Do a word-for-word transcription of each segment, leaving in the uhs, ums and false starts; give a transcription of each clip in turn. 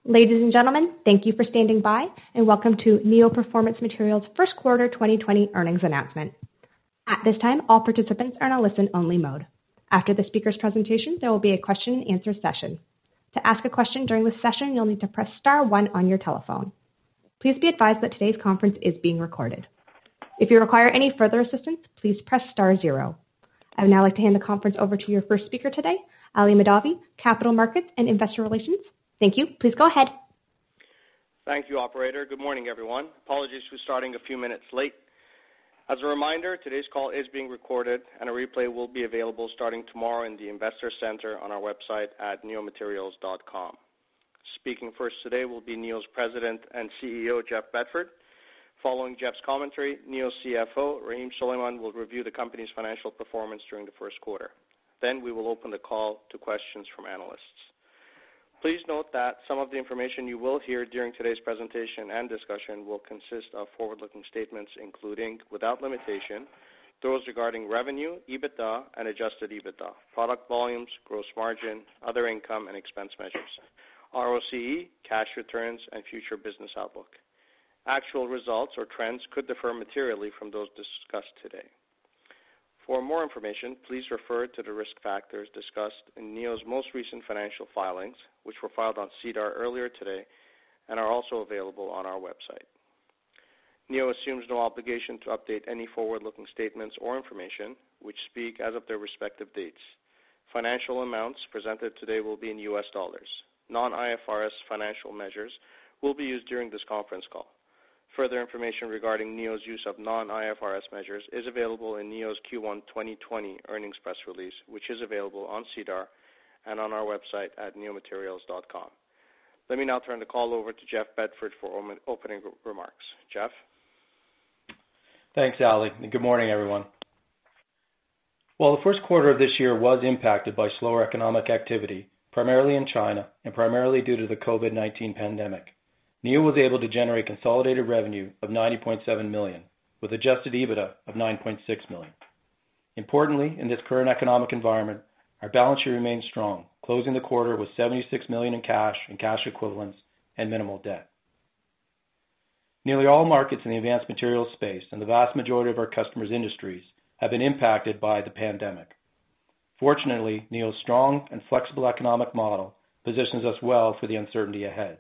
Ladies and gentlemen, thank you for standing by, and welcome to Neo Performance Materials first quarter twenty twenty earnings announcement. At this time, all participants are in a listen-only mode. After the speaker's presentation, there will be a question and answer session. To ask a question during this session, you'll need to press star one on your telephone. Please be advised that today's conference is being recorded. If you require any further assistance, please press star zero. I would now like to hand the conference over to your first speaker today, Ali Mahdavi, Capital Markets and Investor Relations. Thank you. Please go ahead. Thank you, operator. Good morning, everyone. Apologies for starting a few minutes late. As a reminder, today's call is being recorded, and a replay will be available starting tomorrow in the Investor Center on our website at neo materials dot com. Speaking first today will be Neo's President and C E O, Jeff Bedford. Following Jeff's commentary, Neo's C F O, Rahim Suleman, will review the company's financial performance during the first quarter. Then we will open the call to questions from analysts. Please note that some of the information you will hear during today's presentation and discussion will consist of forward-looking statements, including, without limitation, those regarding revenue, EBITDA, and adjusted EBITDA, product volumes, gross margin, other income and expense measures, R O C E, cash returns, and future business outlook. Actual results or trends could differ materially from those discussed today. For more information, please refer to the risk factors discussed in Neo's most recent financial filings, which were filed on SEDAR earlier today and are also available on our website. Neo assumes no obligation to update any forward-looking statements or information which speak as of their respective dates. Financial amounts presented today will be in U S dollars. Non-I F R S financial measures will be used during this conference call. Further information regarding Neo's use of non-I F R S measures is available in Neo's Q one twenty twenty earnings press release, which is available on SEDAR and on our website at neo materials dot com. Let me now turn the call over to Jeff Bedford for opening remarks. Jeff? Thanks, Ali, and good morning, everyone. While the first quarter of this year was impacted by slower economic activity, primarily in China and primarily due to the COVID nineteen pandemic, Neo was able to generate consolidated revenue of ninety point seven million dollars, with adjusted EBITDA of nine point six million dollars. Importantly, in this current economic environment, our balance sheet remains strong, closing the quarter with seventy-six million dollars in cash and cash equivalents and minimal debt. Nearly all markets in the advanced materials space and the vast majority of our customers' industries have been impacted by the pandemic. Fortunately, Neo's strong and flexible economic model positions us well for the uncertainty ahead.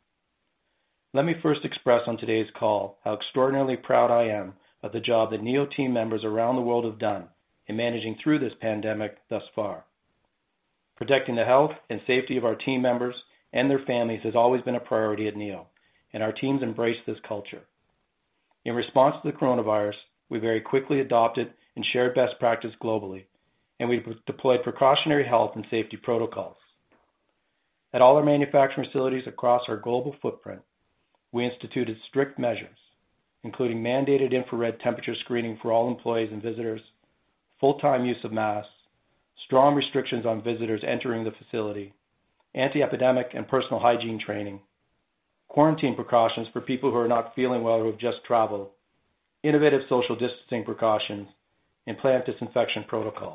Let me first express on today's call how extraordinarily proud I am of the job that Neo team members around the world have done in managing through this pandemic thus far. Protecting the health and safety of our team members and their families has always been a priority at Neo, and our teams embrace this culture. In response to the coronavirus, we very quickly adopted and shared best practice globally, and we deployed precautionary health and safety protocols. At all our manufacturing facilities across our global footprint, we instituted strict measures, including mandated infrared temperature screening for all employees and visitors, full-time use of masks, strong restrictions on visitors entering the facility, anti-epidemic and personal hygiene training, quarantine precautions for people who are not feeling well or who have just traveled, innovative social distancing precautions, and plant disinfection protocols.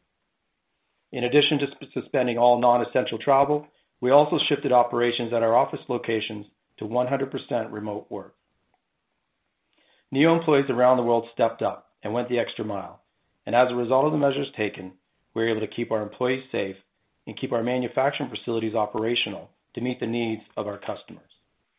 In addition to suspending all non-essential travel, we also shifted operations at our office locations to one hundred percent remote work. Neo employees around the world stepped up and went the extra mile, and as a result of the measures taken, we were able to keep our employees safe and keep our manufacturing facilities operational to meet the needs of our customers.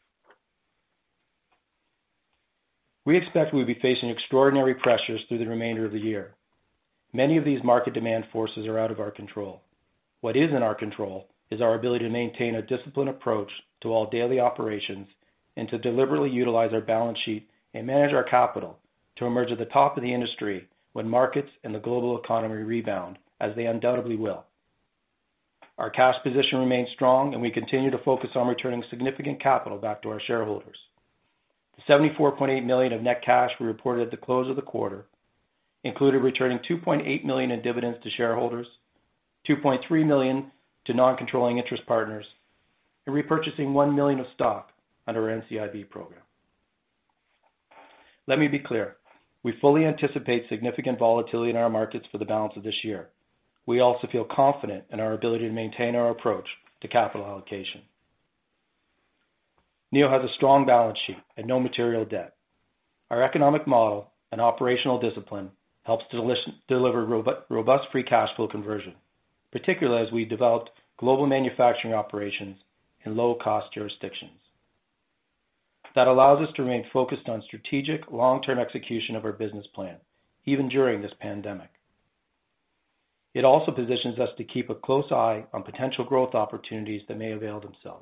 We expect we will be facing extraordinary pressures through the remainder of the year. Many of these market demand forces are out of our control. What is in our control is our ability to maintain a disciplined approach to all daily operations and to deliberately utilize our balance sheet and manage our capital to emerge at the top of the industry when markets and the global economy rebound, as they undoubtedly will. Our cash position remains strong, and we continue to focus on returning significant capital back to our shareholders. The seventy-four point eight million dollars of net cash we reported at the close of the quarter included returning two point eight million dollars in dividends to shareholders, two point three million dollars to non-controlling interest partners, and repurchasing one million dollars of stock under our N C I B program. Let me be clear. We fully anticipate significant volatility in our markets for the balance of this year. We also feel confident in our ability to maintain our approach to capital allocation. Neo has a strong balance sheet and no material debt. Our economic model and operational discipline helps to deliver robust free cash flow conversion, particularly as we developed global manufacturing operations in low-cost jurisdictions. That allows us to remain focused on strategic, long-term execution of our business plan, even during this pandemic. It also positions us to keep a close eye on potential growth opportunities that may avail themselves.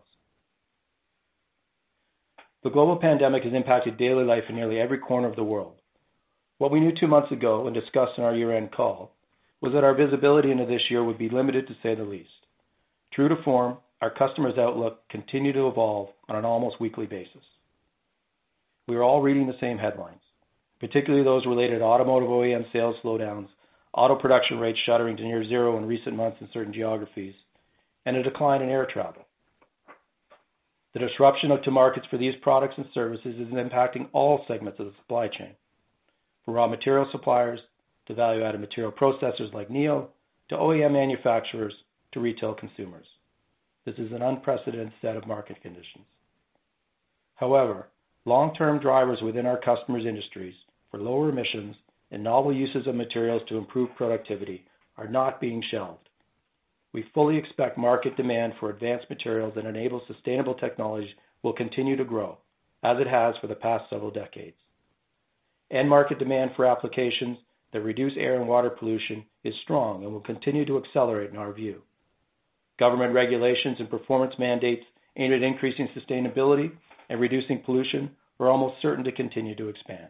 The global pandemic has impacted daily life in nearly every corner of the world. What we knew two months ago and discussed in our year-end call was that our visibility into this year would be limited, to say the least. True to form, our customers' outlook continued to evolve on an almost weekly basis. We are all reading the same headlines, particularly those related to automotive O E M sales slowdowns, auto production rates shuttering to near zero in recent months in certain geographies, and a decline in air travel. The disruption to markets for these products and services is impacting all segments of the supply chain, from raw material suppliers to value-added material processors like Neo, to O E M manufacturers, to retail consumers. This is an unprecedented set of market conditions. However, long-term drivers within our customers' industries for lower emissions and novel uses of materials to improve productivity are not being shelved. We fully expect market demand for advanced materials that enable sustainable technology will continue to grow, as it has for the past several decades. End market demand for applications that reduce air and water pollution is strong and will continue to accelerate in our view. Government regulations and performance mandates aimed at increasing sustainability and reducing pollution are almost certain to continue to expand.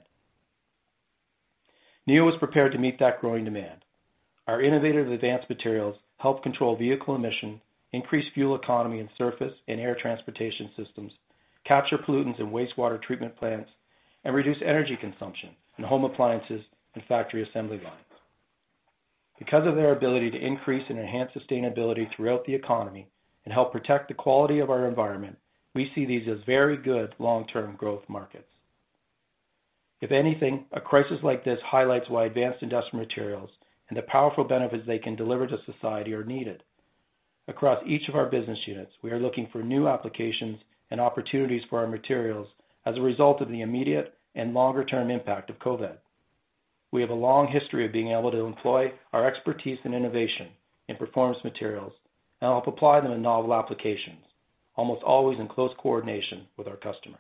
Neo is prepared to meet that growing demand. Our innovative advanced materials help control vehicle emission, increase fuel economy in surface and air transportation systems, capture pollutants in wastewater treatment plants, and reduce energy consumption in home appliances and factory assembly lines. Because of their ability to increase and enhance sustainability throughout the economy and help protect the quality of our environment, we see these as very good long-term growth markets. If anything, a crisis like this highlights why advanced industrial materials and the powerful benefits they can deliver to society are needed. Across each of our business units, we are looking for new applications and opportunities for our materials as a result of the immediate and longer-term impact of COVID. We have a long history of being able to employ our expertise and innovation in performance materials and help apply them in novel applications, almost always in close coordination with our customers.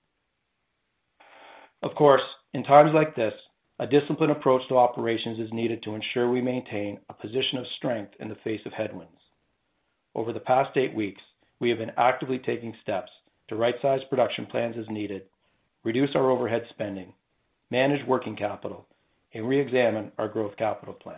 Of course, in times like this, a disciplined approach to operations is needed to ensure we maintain a position of strength in the face of headwinds. Over the past eight weeks, we have been actively taking steps to right-size production plans as needed, reduce our overhead spending, manage working capital, and re-examine our growth capital plan.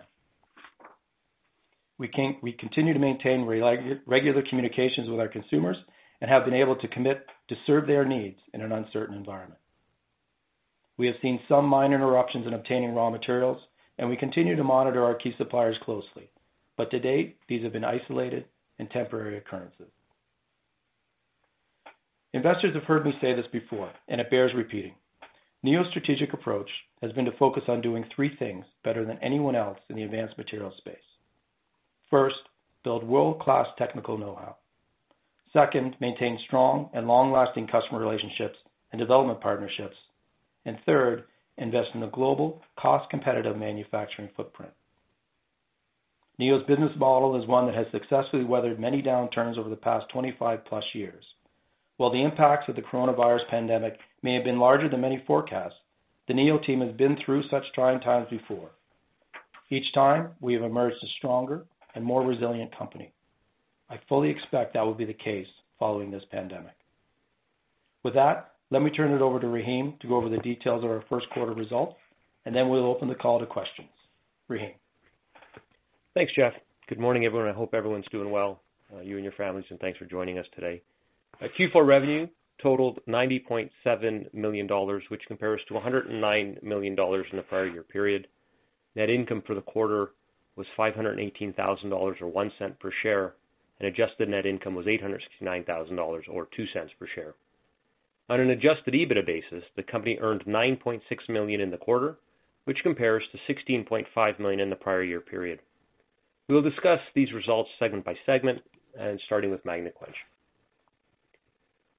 We, can, we continue to maintain regular communications with our consumers and have been able to commit to serve their needs in an uncertain environment. We have seen some minor interruptions in obtaining raw materials, and we continue to monitor our key suppliers closely, but to date, these have been isolated and temporary occurrences. Investors have heard me say this before, and it bears repeating. Neo's strategic approach has been to focus on doing three things better than anyone else in the advanced materials space. First, build world-class technical know-how. Second, maintain strong and long-lasting customer relationships and development partnerships. And third, invest in a global, cost-competitive manufacturing footprint. Neo's business model is one that has successfully weathered many downturns over the past twenty-five plus years. While the impacts of the coronavirus pandemic may have been larger than many forecasts, the Neo team has been through such trying times before. Each time, we have emerged a stronger and more resilient company. I fully expect that will be the case following this pandemic. With that, let me turn it over to Rahim to go over the details of our first quarter results, and then we'll open the call to questions. Rahim. Thanks, Jeff. Good morning, everyone. I hope everyone's doing well, uh, you and your families, and thanks for joining us today. Uh, Q four revenue totaled ninety point seven million dollars, which compares to one hundred nine million dollars in the prior year period. Net income for the quarter was five hundred eighteen thousand dollars or one cent per share, and adjusted net income was eight hundred sixty-nine thousand dollars or two cents per share. On an adjusted EBITDA basis, the company earned nine point six million dollars in the quarter, which compares to sixteen point five million dollars in the prior year period. We will discuss these results segment by segment, and starting with Magnequench.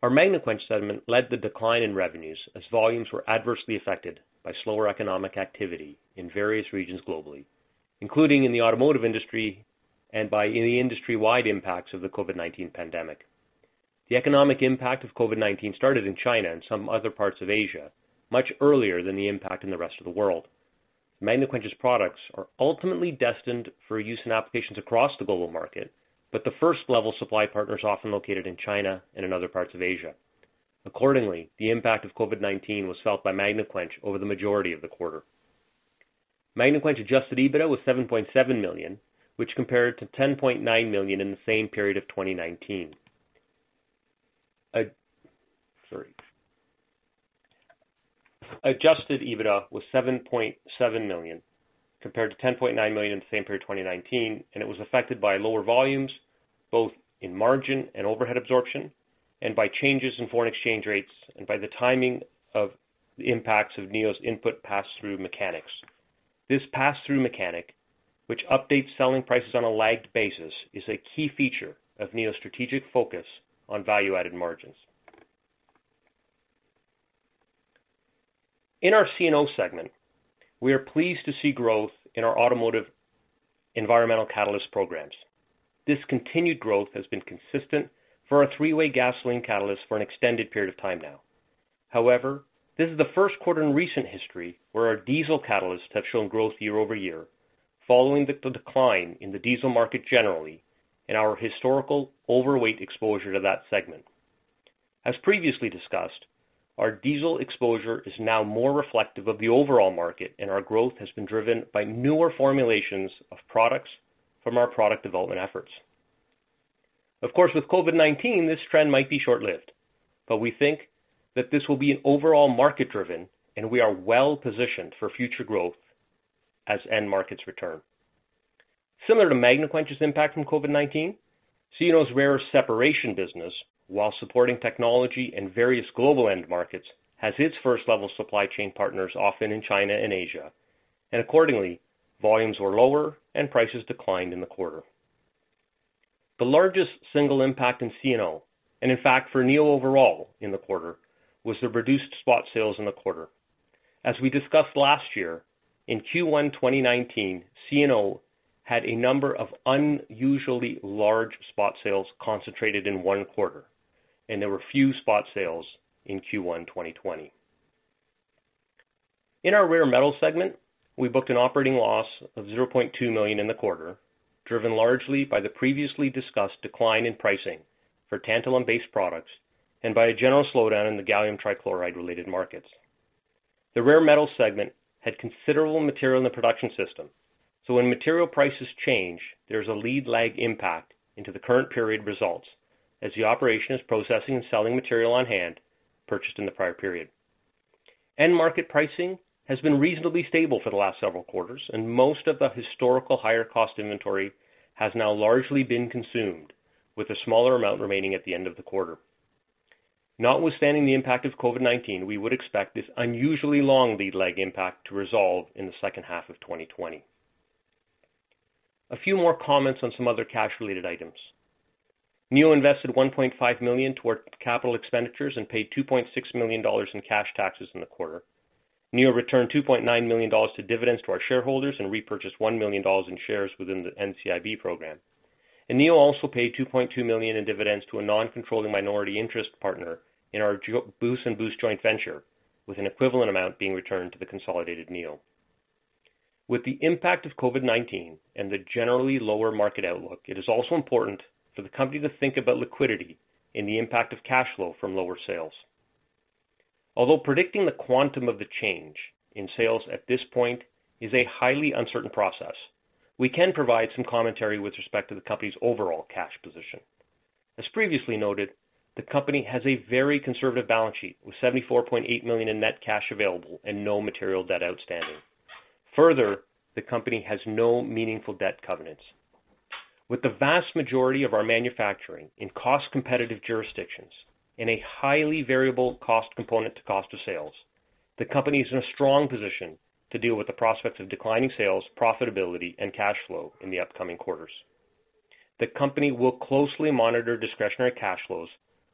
Our Magnequench segment led the decline in revenues as volumes were adversely affected by slower economic activity in various regions globally, including in the automotive industry and by the industry-wide impacts of the COVID nineteen pandemic. The economic impact of COVID nineteen started in China and some other parts of Asia much earlier than the impact in the rest of the world. Magnequench's products are ultimately destined for use in applications across the global market, but the first-level supply partners are often located in China and in other parts of Asia. Accordingly, the impact of COVID nineteen was felt by Magnequench over the majority of the quarter. Magnequench adjusted EBITDA was seven point seven million dollars, which compared to ten point nine million dollars in the same period of twenty nineteen. Uh, sorry. Adjusted EBITDA was seven point seven million dollars compared to ten point nine million dollars in the same period twenty nineteen, and it was affected by lower volumes, both in margin and overhead absorption, and by changes in foreign exchange rates, and by the timing of the impacts of Neo's input pass-through mechanics. This pass-through mechanic, which updates selling prices on a lagged basis, is a key feature of Neo's strategic focus on value-added margins. In our C and O segment, we are pleased to see growth in our automotive environmental catalyst programs. This continued growth has been consistent for our three-way gasoline catalyst for an extended period of time now. However, this is the first quarter in recent history where our diesel catalysts have shown growth year over year, following the decline in the diesel market generally and our historical overweight exposure to that segment. As previously discussed, our diesel exposure is now more reflective of the overall market, and our growth has been driven by newer formulations of products from our product development efforts. Of course, with COVID nineteen, this trend might be short-lived, but we think that this will be an overall market-driven, and we are well positioned for future growth as end markets return. Similar to Magnequench's impact from COVID nineteen, C and O's rare earth separation business, while supporting technology and various global end markets, has its first-level supply chain partners often in China and Asia, and accordingly, volumes were lower and prices declined in the quarter. The largest single impact in C and O, and in fact for Neo overall in the quarter, was the reduced spot sales in the quarter. As we discussed last year, in Q one twenty nineteen, C and O had a number of unusually large spot sales concentrated in one quarter, and there were few spot sales in Q one twenty twenty. In our rare metal segment, we booked an operating loss of zero point two million dollars in the quarter, driven largely by the previously discussed decline in pricing for tantalum-based products and by a general slowdown in the gallium trichloride-related markets. The rare metal segment had considerable material in the production system, so when material prices change, there is a lead lag impact into the current period results, as the operation is processing and selling material on hand purchased in the prior period. End market pricing has been reasonably stable for the last several quarters, and most of the historical higher cost inventory has now largely been consumed, with a smaller amount remaining at the end of the quarter. Notwithstanding the impact of COVID nineteen, we would expect this unusually long lead lag impact to resolve in the second half of twenty twenty. A few more comments on some other cash-related items. Neo invested one point five million dollars toward capital expenditures and paid two point six million dollars in cash taxes in the quarter. Neo returned two point nine million dollars to dividends to our shareholders and repurchased one million dollars in shares within the N C I B program. And Neo also paid two point two million dollars in dividends to a non-controlling minority interest partner in our Boost and Boost joint venture, with an equivalent amount being returned to the consolidated Neo. With the impact of COVID nineteen and the generally lower market outlook, it is also important for the company to think about liquidity and the impact of cash flow from lower sales. Although predicting the quantum of the change in sales at this point is a highly uncertain process, we can provide some commentary with respect to the company's overall cash position. As previously noted, the company has a very conservative balance sheet with seventy-four point eight million dollars in net cash available and no material debt outstanding. Further, the company has no meaningful debt covenants. With the vast majority of our manufacturing in cost-competitive jurisdictions and a highly variable cost component to cost of sales, the company is in a strong position to deal with the prospects of declining sales, profitability, and cash flow in the upcoming quarters. The company will closely monitor discretionary cash flows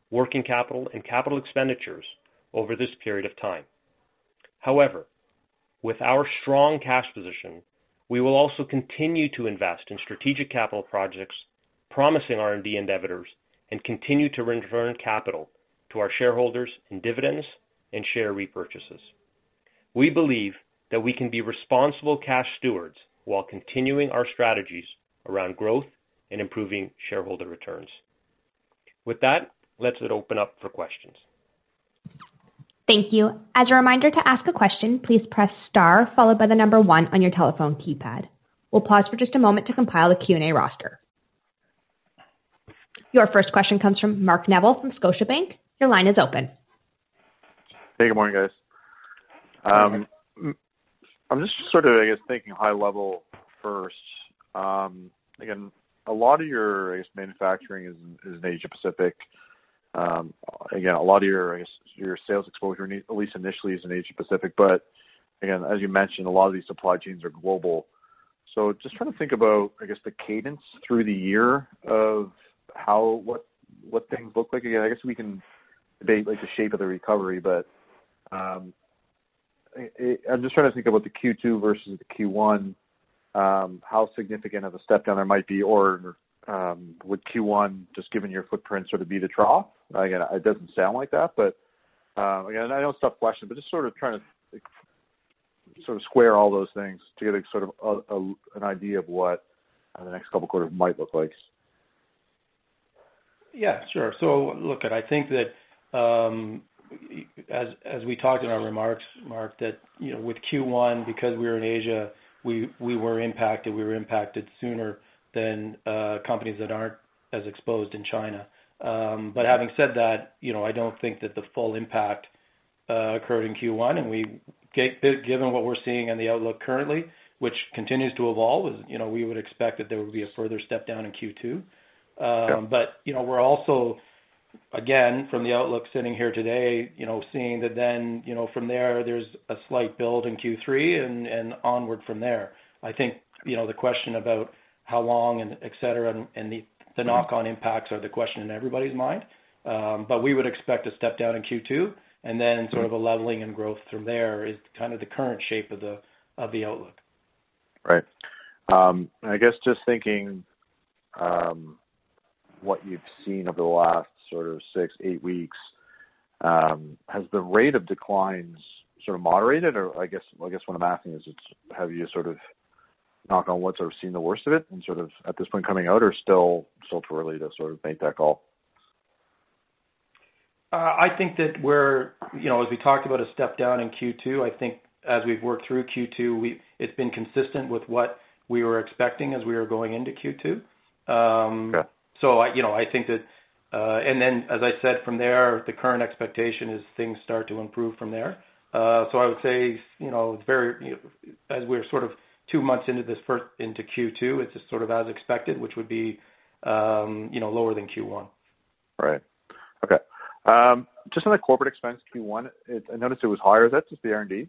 working capital, and capital expenditures over this period of time. However, with our strong cash position, we will also continue to invest in strategic capital projects, promising R and D endeavors, and continue to return capital to our shareholders in dividends and share repurchases. We believe that we can be responsible cash stewards while continuing our strategies around growth and improving shareholder returns. With that, let's open up for questions. Thank you. As a reminder, to ask a question, please press star followed by the number one on your telephone keypad. We'll pause for just a moment to compile the Q and A roster. Your first question comes from Mark Neville from Scotiabank. Your line is open. Hey, good morning, guys. Um, I'm just sort of, I guess, thinking high level first. Um, again, a lot of your, I guess, manufacturing is, is in Asia Pacific. Um, again, a lot of your, I guess, your sales exposure, at least initially, is in Asia Pacific. But again, as you mentioned, a lot of these supply chains are global. So just trying to think about, I guess, the cadence through the year of how what what things look like. Again, I guess we can debate like the shape of the recovery, but um, it, I'm just trying to think about the Q two versus the Q one. Um, how significant of a step down there might be, or um, would Q one, just given your footprint, sort of be the trough? Again, it doesn't sound like that, but um, again, I know it's a tough question, but just sort of trying to like, sort of square all those things to get a sort of a, a, an idea of what uh, the next couple of quarters might look like. Yeah, sure. So look, I think that um, as as we talked in our remarks, Mark, that you know with Q one, because we were in Asia, we we were impacted. We were impacted sooner than uh, companies that aren't as exposed in China. Um, but having said that, you know I don't think that the full impact uh, occurred in Q one, and we, given what we're seeing in the outlook currently, which continues to evolve, is you know we would expect that there would be a further step down in Q two. Um, yeah. But, you know, we're also, again, from the outlook sitting here today, you know, seeing that then, you know, from there, there's a slight build in Q three and, and onward from there. I think, you know, the question about how long and et cetera, and, and the, the knock-on impacts are the question in everybody's mind. Um, but we would expect a step down in Q two, and then sort of a leveling and growth from there is kind of the current shape of the of the outlook. Right. Um, I guess just thinking, um, what you've seen over the last sort of six, eight weeks, um, has the rate of declines sort of moderated? Or I guess I guess what I'm asking is, it's, have you sort of, knock on wood, sort of seen the worst of it and sort of at this point coming out, or still still too early to sort of make that call? Uh, I think that we're, you know, as we talked about a step down in Q two, I think as we've worked through Q two, we it's been consistent with what we were expecting as we were going into Q two. Um, okay. So, I, you know, I think that, uh, and then, as I said, from there, the current expectation is things start to improve from there. Uh, so I would say, you know, it's very, you know, as we're sort of two months into this first, into Q two, it's just sort of as expected, which would be, um, you know, lower than Q one. Right. Okay. Um, just on the corporate expense Q one, it, I noticed it was higher. Is that just the R and D?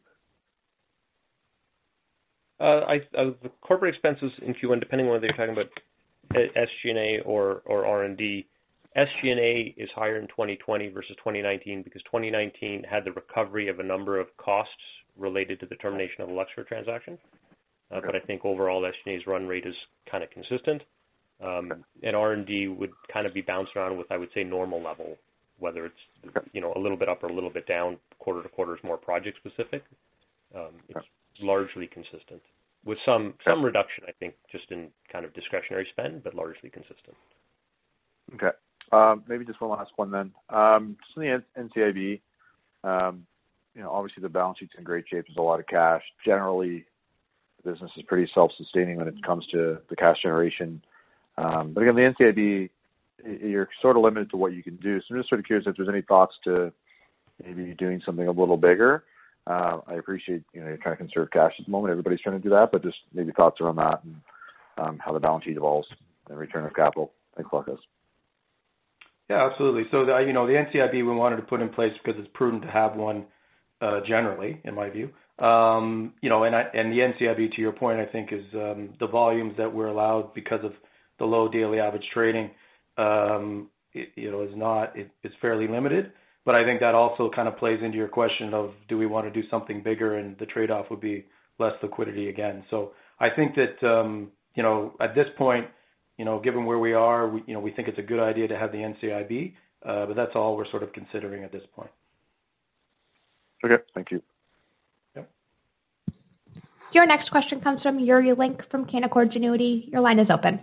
Uh, I, uh, the corporate expenses in Q one, depending on whether you're talking about S G and A or, or R and D. S G and A is higher in twenty twenty versus twenty nineteen because twenty nineteen had the recovery of a number of costs related to the termination of the Luxfer transaction. Uh, okay. But I think overall S G and A's run rate is kind of consistent. Um, okay. And R and D would kind of be bounced around with, I would say, normal level, whether it's okay. you know a little bit up or a little bit down. Quarter to quarter is more project specific. Um, it's okay. largely consistent. With some some reduction, I think, just in kind of discretionary spend, but largely consistent. Okay. Um, maybe just one last one then. Um, just in the N C I B, um, you know, obviously the balance sheet's in great shape. There's a lot of cash. Generally, the business is pretty self-sustaining when it comes to the cash generation. Um, but again, the N C I B, you're sort of limited to what you can do. So I'm just sort of curious if there's any thoughts to maybe doing something a little bigger. Uh, I appreciate, you know, you're trying to conserve cash at the moment. Everybody's trying to do that, but just maybe thoughts around that and um, how the balance sheet evolves and return of capital. Thanks a lot, guys. Yeah, absolutely. So, the, you know, the N C I B we wanted to put in place because it's prudent to have one uh, generally, in my view. Um, you know, and, I, and the N C I B, to your point, I think is um, the volumes that we're allowed because of the low daily average trading um, you know, is not, it, it's fairly limited. But I think that also kind of plays into your question of, do we want to do something bigger, and the trade-off would be less liquidity again. So I think that, um, you know, at this point, you know, given where we are, we, you know, we think it's a good idea to have the N C I B, uh, but that's all we're sort of considering at this point. Okay, thank you. Yep. Your next question comes from Yuri Link from Canaccord Genuity. Your line is open.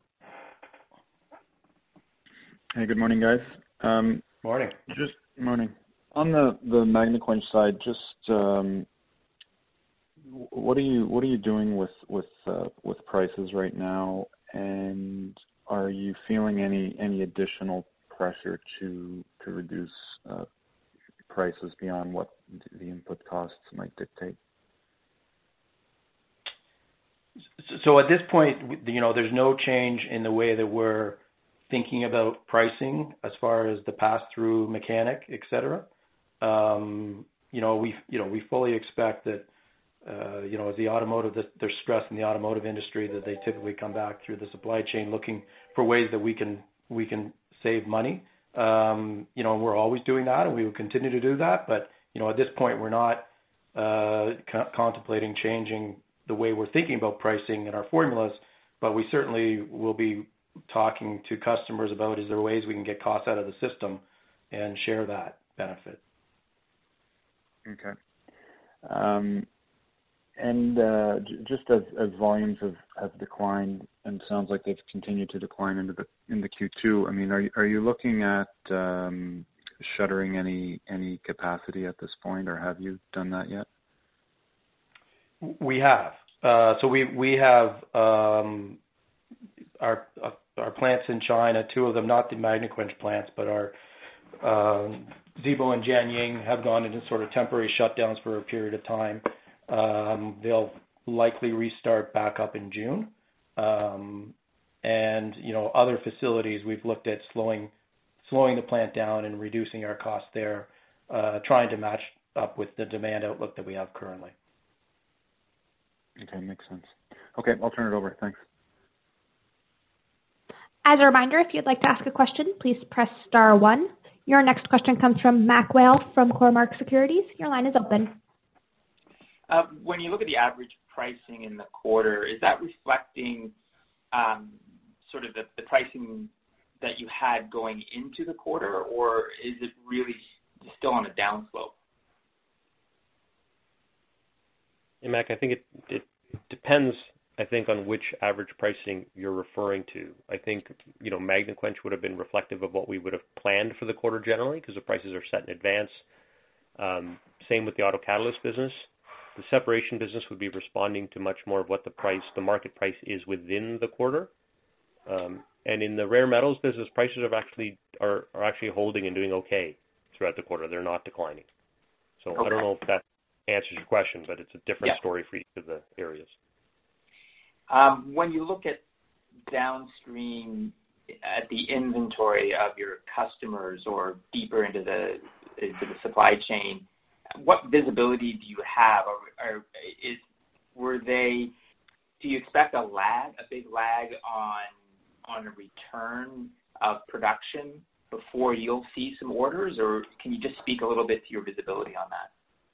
Hey, good morning, guys. Um, morning. Just morning. On the the Magnequench side, just um, what are you what are you doing with with uh, with prices right now, and are you feeling any any additional pressure to to reduce uh, prices beyond what the input costs might dictate? So at this point, you know, there's no change in the way that we're thinking about pricing as far as the pass-through mechanic, et cetera. Um, you know, we you know we fully expect that uh, you know as the automotive that there's stress in the automotive industry, that they typically come back through the supply chain looking for ways that we can we can save money. Um, you know, we're always doing that, and we will continue to do that. But you know, at this point, we're not uh, co- contemplating changing the way we're thinking about pricing and our formulas. But we certainly will be talking to customers about, is there ways we can get costs out of the system and share that benefit. Okay. Um, and uh, j- just as, as volumes have, have declined, and sounds like they've continued to decline into the into Q two, I mean, are you, are you looking at um, shuttering any any capacity at this point, or have you done that yet? We have. Uh, so we we have um, our uh, our plants in China, two of them, not the Magnequench plants, but our um, Zibo and Jianying have gone into sort of temporary shutdowns for a period of time. Um, they'll likely restart back up in June. Um, and, you know, other facilities, we've looked at slowing slowing the plant down and reducing our costs there, uh, trying to match up with the demand outlook that we have currently. Okay, makes sense. Okay, I'll turn it over. Thanks. As a reminder, if you'd like to ask a question, please press star one. Your next question comes from Mac Whale from Cormark Securities. Your line is open. Uh, when you look at the average pricing in the quarter, is that reflecting um, sort of the, the pricing that you had going into the quarter, or is it really still on a downslope? Hey, Mac, I think it, it depends, I think, on which average pricing you're referring to. I think, you know, Magnequench would have been reflective of what we would have planned for the quarter generally, because the prices are set in advance. Um, same with the auto catalyst business. The separation business would be responding to much more of what the price, the market price is within the quarter. Um, and in the rare metals business, prices have actually are, are actually holding and doing okay throughout the quarter. They're not declining. So okay. I don't know if that answers your question, but it's a different yeah. story for each of the areas. Um, when you look at downstream at the inventory of your customers or deeper into the into the supply chain, what visibility do you have? Or, or is were they? Do you expect a lag, a big lag on on a return of production before you'll see some orders, or can you just speak a little bit to your visibility on that?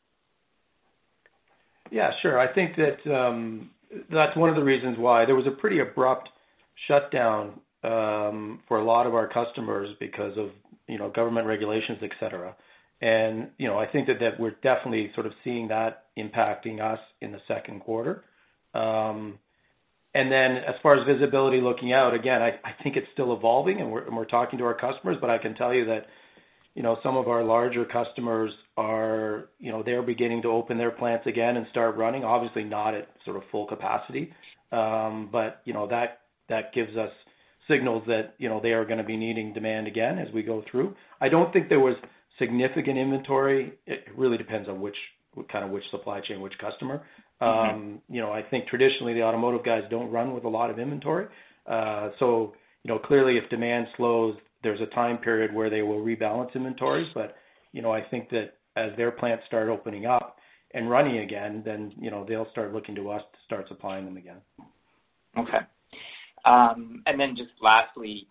Yeah, sure. I think that um, that's one of the reasons why there was a pretty abrupt shutdown um, for a lot of our customers because of, you know, government regulations, et cetera. And, you know, I think that, that we're definitely sort of seeing that impacting us in the second quarter. Um, and then as far as visibility looking out, again, I, I think it's still evolving, and we're, and we're talking to our customers, but I can tell you that, you know, some of our larger customers are, you know, they're beginning to open their plants again and start running, obviously not at sort of full capacity. Um, but, you know, that, that gives us signals that, you know, they are going to be needing demand again as we go through. I don't think there was significant inventory. It really depends on which kind of which supply chain, which customer. Mm-hmm. Um, you know, I think traditionally the automotive guys don't run with a lot of inventory. Uh, so, you know, clearly if demand slows, there's a time period where they will rebalance inventories. But, you know, I think that as their plants start opening up and running again, then, you know, they'll start looking to us to start supplying them again. Okay. Um, and then just lastly,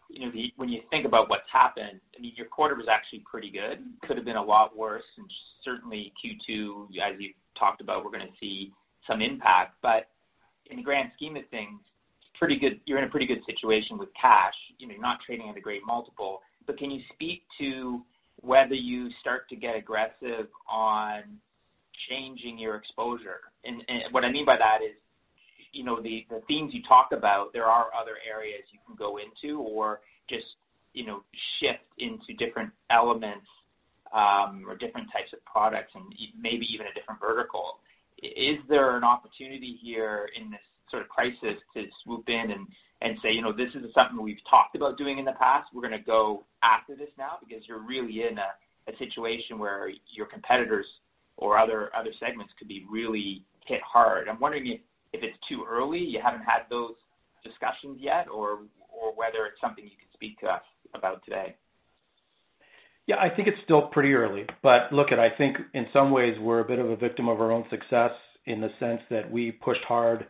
you know, the, when you think about what's happened, I mean, your quarter was actually pretty good. Could have been a lot worse, and certainly Q two, as you talked about, we're going to see some impact. But in the grand scheme of things, pretty good. You're in a pretty good situation with cash. You know, you're not trading at a great multiple. But can you speak to whether you start to get aggressive on changing your exposure? And, and what I mean by that is, you know, the, the themes you talk about, there are other areas you can go into, or just, you know, shift into different elements um, or different types of products, and maybe even a different vertical. Is there an opportunity here in this sort of crisis to swoop in and, and say, you know, this is something we've talked about doing in the past, we're going to go after this now, because you're really in a, a situation where your competitors or other other segments could be really hit hard? I'm wondering if if it's too early, you haven't had those discussions yet, or or whether it's something you can speak to us about today. Yeah, I think it's still pretty early. But look, at I think in some ways we're a bit of a victim of our own success, in the sense that we pushed hard,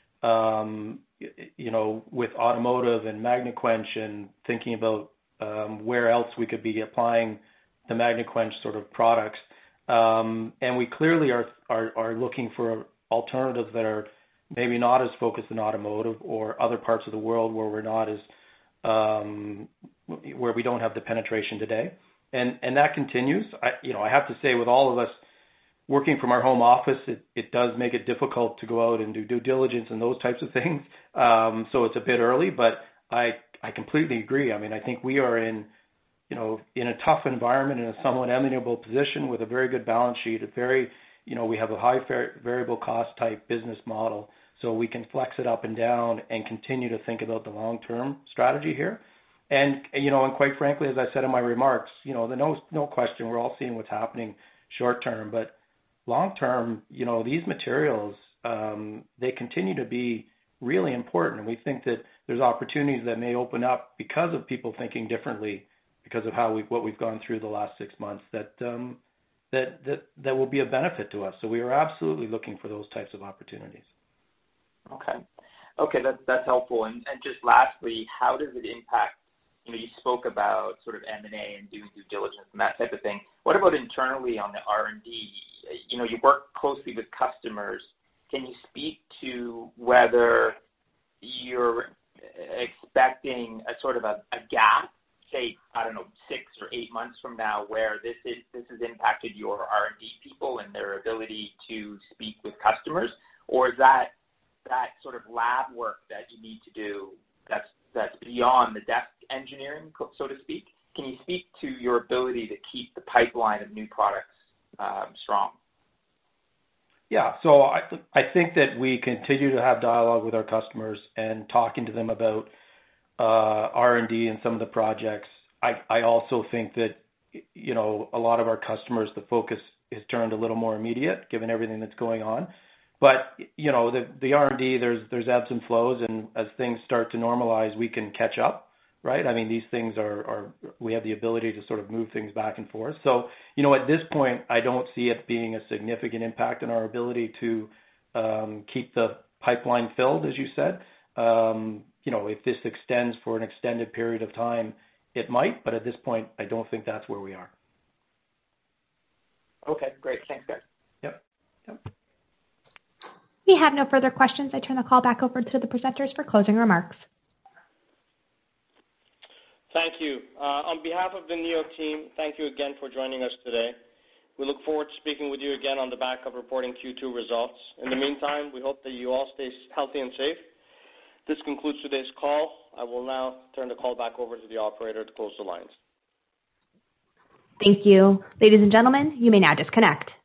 um, you know, with automotive and MagnaQuench, and thinking about um, where else we could be applying the MagnaQuench sort of products. Um, and we clearly are, are, are looking for alternatives that are maybe not as focused in automotive, or other parts of the world where we're not as, um, where we don't have the penetration today. And, and that continues. I, you know, I have to say, with all of us working from our home office, it, it does make it difficult to go out and do due diligence and those types of things. Um, so it's a bit early, but I, I completely agree. I mean, I think we are in, you know, in a tough environment, in a somewhat enviable position, with a very good balance sheet, a very, you know, we have a high variable cost type business model, so we can flex it up and down and continue to think about the long-term strategy here. And, you know, and quite frankly, as I said in my remarks, you know, the no, no question, we're all seeing what's happening short term, but long term, you know, these materials, um, they continue to be really important. And we think that there's opportunities that may open up because of people thinking differently, because of how we, what we've gone through the last six months, that, um, that, that, that will be a benefit to us. So we are absolutely looking for those types of opportunities. Okay. Okay, that's, that's helpful. And, and just lastly, how does it impact, you know, you spoke about sort of M and A and doing due diligence and that type of thing. What about internally on the R and D? You know, you work closely with customers. Can you speak to whether you're expecting a sort of a, a gap, say, I don't know, six or eight months from now, where this is this has impacted your R and D people and their ability to speak with customers? Or is that that sort of lab work that you need to do that's that's beyond the desk engineering, so to speak? Can you speak to your ability to keep the pipeline of new products um, strong? Yeah, so I, I think that we continue to have dialogue with our customers and talking to them about uh, R and D and some of the projects. I, I also think that, you know, a lot of our customers, the focus is turned a little more immediate, given everything that's going on. But, you know, the, the R and D, there's there's ebbs and flows, and as things start to normalize, we can catch up, right? I mean, these things are, are, we have the ability to sort of move things back and forth. So, you know, at this point, I don't see it being a significant impact on our ability to um, keep the pipeline filled, as you said. Um, you know, if this extends for an extended period of time, it might, but at this point, I don't think that's where we are. Okay, great. Thanks, guys. Yep. Yep. We have no further questions. I turn the call back over to the presenters for closing remarks. Thank you. Uh, on behalf of the N E O team, thank you again for joining us today. We look forward to speaking with you again on the back of reporting Q two results. In the meantime, we hope that you all stay healthy and safe. This concludes today's call. I will now turn the call back over to the operator to close the lines. Thank you. Ladies and gentlemen, you may now disconnect.